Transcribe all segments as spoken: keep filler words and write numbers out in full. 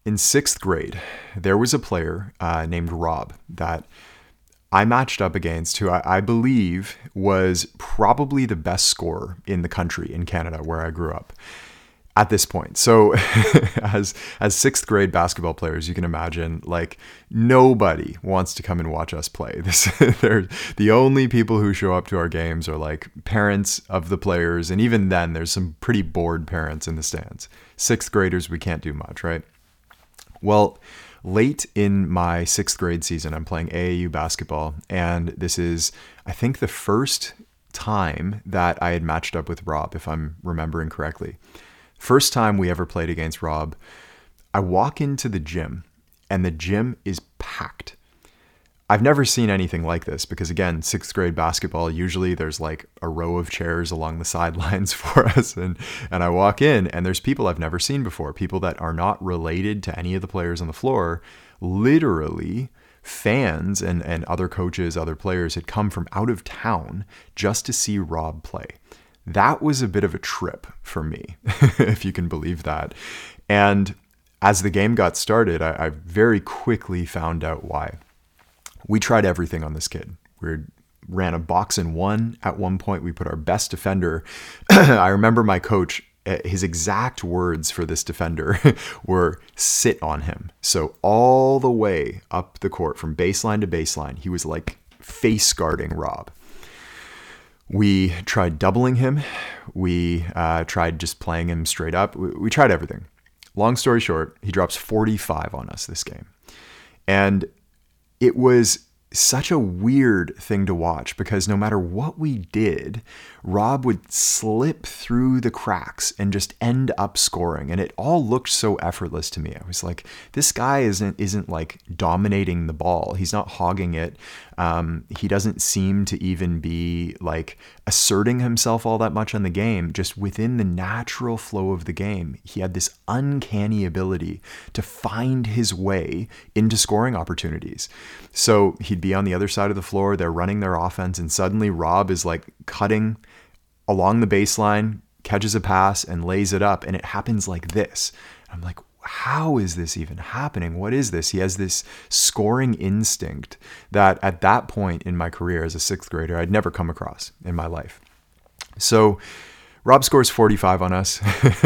in sixth grade, there was a player uh, named Rob that I matched up against, who I, I believe was probably the best scorer in the country, in Canada, where I grew up at this point. So as as sixth grade basketball players, you can imagine, like, nobody wants to come and watch us play. This they're the only people who show up to our games are like parents of the players, and even then there's some pretty bored parents in the stands. Sixth graders, we can't do much, right? Well, late in my sixth grade season, I'm playing A A U basketball, and this is, I think, the first time that I had matched up with Rob, if I'm remembering correctly. First time we ever played against Rob, I walk into the gym and the gym is packed. I've never seen anything like this because, again, sixth grade basketball, usually there's like a row of chairs along the sidelines for us. And, and I walk in and there's people I've never seen before, people that are not related to any of the players on the floor. Literally, fans and, and other coaches, other players had come from out of town just to see Rob play. That was a bit of a trip for me, if you can believe that. And as the game got started, I, I very quickly found out why. We tried everything on this kid. We ran a box and one at one point. We put our best defender. I remember my coach, his exact words for this defender were sit on him. So all the way up the court from baseline to baseline, he was like face guarding Rob. We tried doubling him. We uh, tried just playing him straight up. We, we tried everything. Long story short, he drops forty-five on us this game. And it was such a weird thing to watch because no matter what we did, Rob would slip through the cracks and just end up scoring. And it all looked so effortless to me. I was like, this guy isn't isn't like dominating the ball. He's not hogging it. Um, he doesn't seem to even be like asserting himself all that much on the game. Just within the natural flow of the game, he had this uncanny ability to find his way into scoring opportunities. So he'd be on the other side of the floor, they're running their offense, and suddenly Rob is like cutting along the baseline, catches a pass and lays it up, and it happens like this. I'm like, how is this even happening? What is this? He has this scoring instinct that at that point in my career as a sixth grader, I'd never come across in my life. So Rob scores forty-five on us.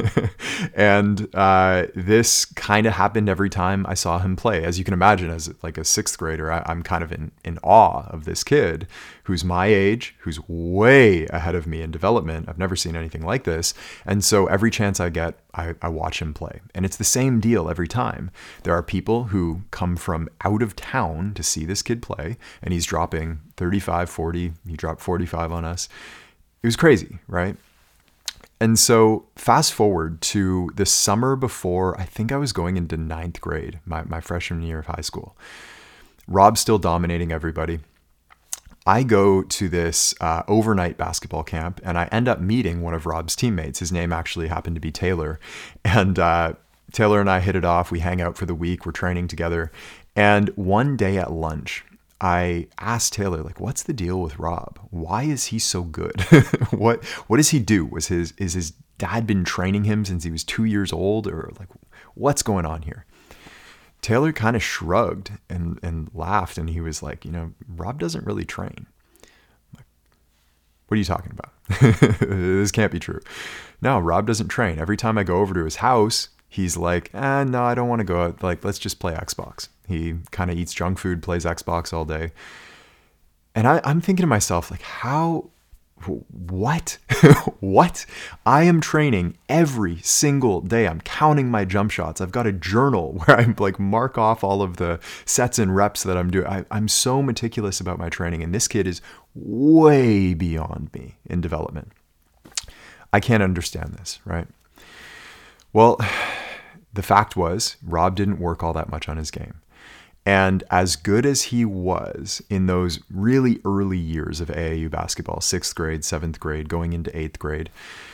And uh, this kind of happened every time I saw him play. As you can imagine, as like a sixth grader, I, I'm kind of in, in awe of this kid who's my age, who's way ahead of me in development. I've never seen anything like this. And so every chance I get, I, I watch him play. And it's the same deal every time. There are people who come from out of town to see this kid play, and he's dropping thirty-five, forty. He dropped forty-five on us. It was crazy, right? And so fast forward to the summer before, I think I was going into ninth grade, my, my freshman year of high school. Rob's still dominating everybody. I go to this uh, overnight basketball camp, and I end up meeting one of Rob's teammates. His name actually happened to be Taylor. And uh, Taylor and I hit it off. We hang out for the week. We're training together. And one day at lunch, I asked Taylor, like, what's the deal with Rob? Why is he so good? what what does he do? Was his is his dad been training him since he was two years old? Or like, what's going on here? Taylor kind of shrugged and, and laughed, and he was like, you know, Rob doesn't really train. I'm like, what are you talking about? This can't be true. No, Rob doesn't train. Every time I go over to his house, he's like, eh, no, I don't want to go out. Like, let's just play Xbox. He kind of eats junk food, plays Xbox all day. And I, I'm thinking to myself, like, how, what, what? I am training every single day. I'm counting my jump shots. I've got a journal where I like mark off all of the sets and reps that I'm doing. I, I'm so meticulous about my training. And this kid is way beyond me in development. I can't understand this, right? Well, the fact was, Rob didn't work all that much on his game. And as good as he was in those really early years of A A U basketball, sixth grade, seventh grade, going into eighth grade,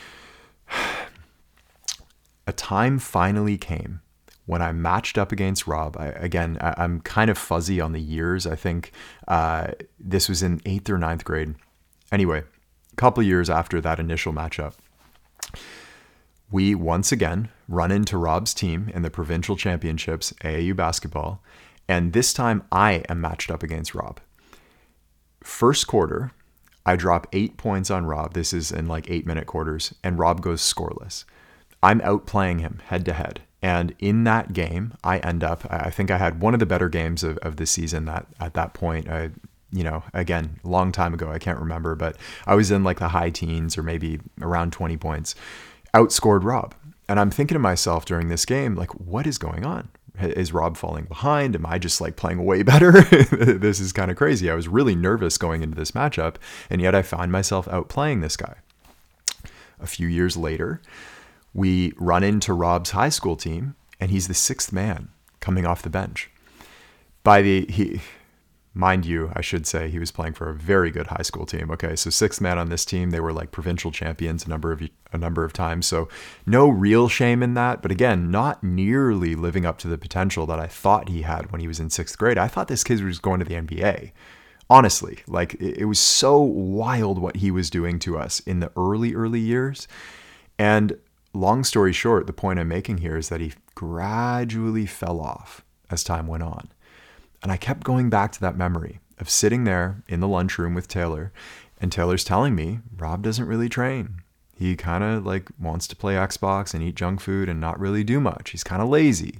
a time finally came when I matched up against Rob. I, again, I, I'm kind of fuzzy on the years. I think uh, this was in eighth or ninth grade. Anyway, a couple years after that initial matchup, we once again run into Rob's team in the provincial championships, A A U basketball, and this time I am matched up against Rob. First quarter, I drop eight points on Rob. This is in like eight minute quarters, and Rob goes scoreless. I'm outplaying him head to head. And in that game, I end up, I think I had one of the better games of, of the season that at that point, I, you know, again, long time ago, I can't remember, but I was in like the high teens or maybe around twenty points, outscored Rob. And I'm thinking to myself during this game, like, what is going on? Is Rob falling behind? Am I just like playing way better? This is kind of crazy. I was really nervous going into this matchup, and yet I find myself outplaying this guy. A few years later, we run into Rob's high school team, and he's the sixth man coming off the bench. By the, he, mind you, I should say he was playing for a very good high school team. Okay, so sixth man on this team. They were like provincial champions a number of a number of times. So no real shame in that. But again, not nearly living up to the potential that I thought he had when he was in sixth grade. I thought this kid was going to the N B A. Honestly, like it, it was so wild what he was doing to us in the early, early years. And long story short, the point I'm making here is that he gradually fell off as time went on. And I kept going back to that memory of sitting there in the lunchroom with Taylor, and Taylor's telling me, Rob doesn't really train. He kind of like wants to play Xbox and eat junk food and not really do much. He's kind of lazy.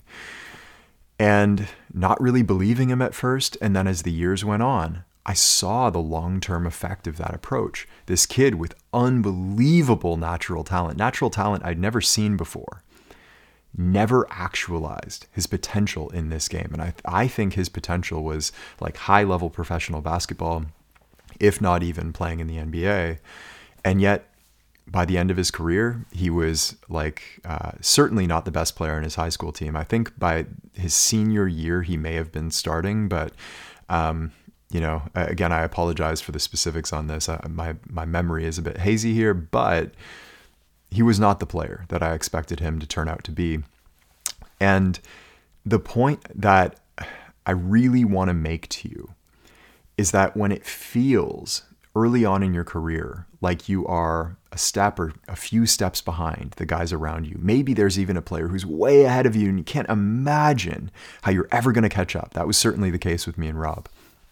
And not really believing him at first. And then as the years went on, I saw the long-term effect of that approach. This kid with unbelievable natural talent, natural talent I'd never seen before, never actualized his potential in this game. And I I think his potential was like high-level professional basketball, if not even playing in the N B A. And yet, by the end of his career, he was like uh, certainly not the best player in his high school team. I think by his senior year, he may have been starting, but um, you know, again, I apologize for the specifics on this. Uh, my my memory is a bit hazy here, but he was not the player that I expected him to turn out to be. And the point that I really want to make to you is that when it feels early on in your career like you are a step or a few steps behind the guys around you, maybe there's even a player who's way ahead of you and you can't imagine how you're ever going to catch up. That was certainly the case with me and Rob.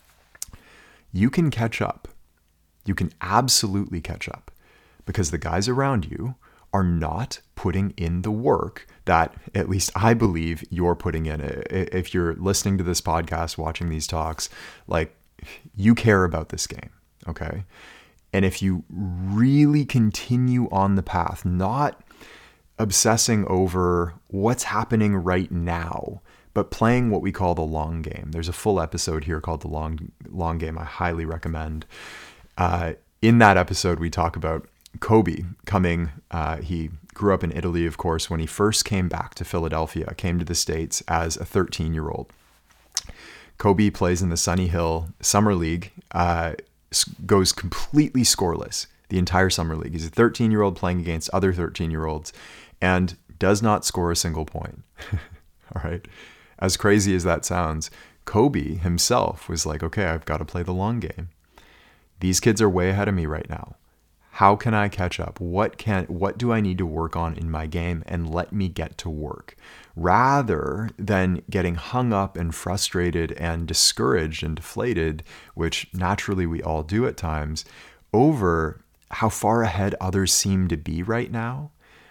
You can catch up. You can absolutely catch up because the guys around you are not putting in the work that at least I believe you're putting in. If you're listening to this podcast, watching these talks, like you care about this game, okay? And if you really continue on the path, not obsessing over what's happening right now, but playing what we call the long game. There's a full episode here called the long long game. I highly recommend. Uh, in that episode, we talk about Kobe coming, uh, he grew up in Italy, of course, when he first came back to Philadelphia, came to the States as a thirteen-year-old. Kobe plays in the Sunny Hill Summer League, uh, goes completely scoreless the entire Summer League. He's a thirteen-year-old playing against other thirteen-year-olds and does not score a single point. All right. As crazy as that sounds, Kobe himself was like, okay, I've got to play the long game. These kids are way ahead of me right now. How can I catch up? What can, what do I need to work on in my game? And let me get to work rather than getting hung up and frustrated and discouraged and deflated, which naturally we all do at times, over how far ahead others seem to be right now.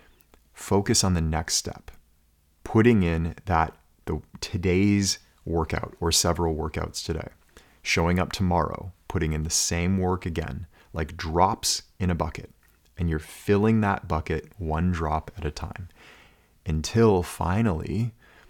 Focus on the next step, putting in that the today's workout or several workouts today, showing up tomorrow, putting in the same work again, like drops in a bucket, and you're filling that bucket one drop at a time until finally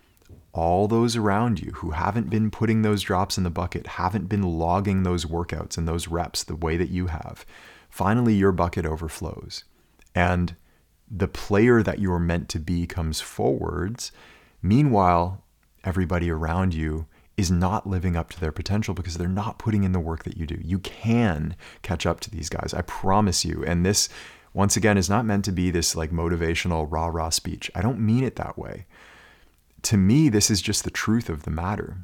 all those around you who haven't been putting those drops in the bucket, haven't been logging those workouts and those reps the way that you have, finally your bucket overflows and the player that you're meant to be comes forwards. Meanwhile, everybody around you is not living up to their potential because they're not putting in the work that you do. You can catch up to these guys. I promise you. And this, once again, is not meant to be this like motivational rah rah speech. I don't mean it that way. To me, this is just the truth of the matter.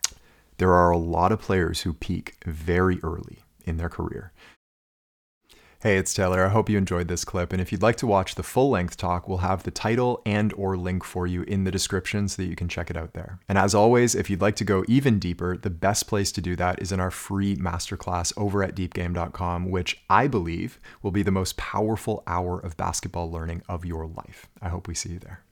There are a lot of players who peak very early in their career. Hey, it's Taylor. I hope you enjoyed this clip. And if you'd like to watch the full-length talk, we'll have the title and or link for you in the description so that you can check it out there. And as always, if you'd like to go even deeper, the best place to do that is in our free masterclass over at deep game dot com, which I believe will be the most powerful hour of basketball learning of your life. I hope we see you there.